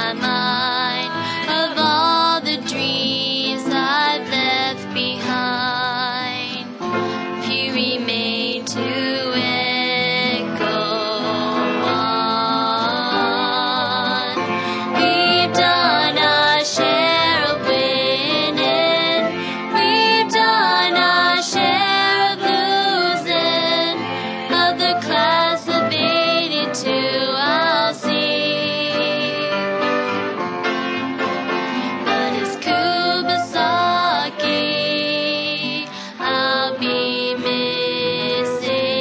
my mind of all the dreams I've left behind. Few remain to echo on. We've done our share of winning. We've done our share of losing. Of the class of '82, I'll see. But as Kubasaki, I'll be missing.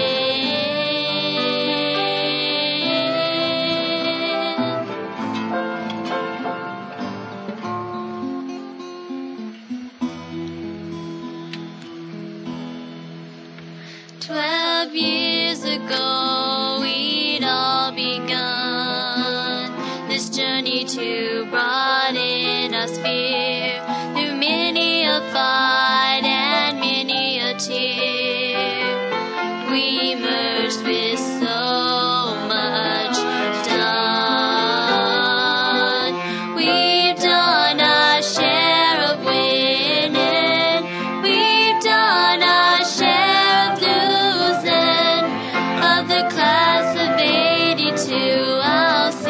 12 years ago, we'd all begun this journey to broaden our sphere through many a fire.